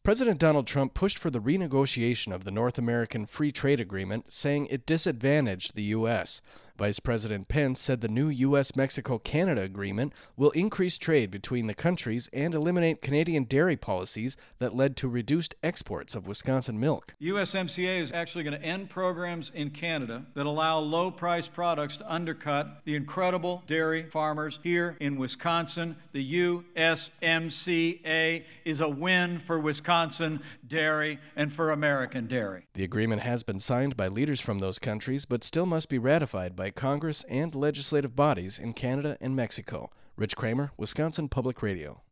President Donald Trump pushed for the renegotiation of the North American Free Trade Agreement, saying it disadvantaged the U.S. Vice President Pence said the new U.S.-Mexico-Canada agreement will increase trade between the countries and eliminate Canadian dairy policies that led to reduced exports of Wisconsin milk. USMCA is actually going to end programs in Canada that allow low-priced products to undercut the incredible dairy farmers here in Wisconsin. The USMCA is a win for Wisconsin dairy and for American dairy. The agreement has been signed by leaders from those countries, but still must be ratified by Congress and legislative bodies in Canada and Mexico. Rich Kramer, Wisconsin Public Radio.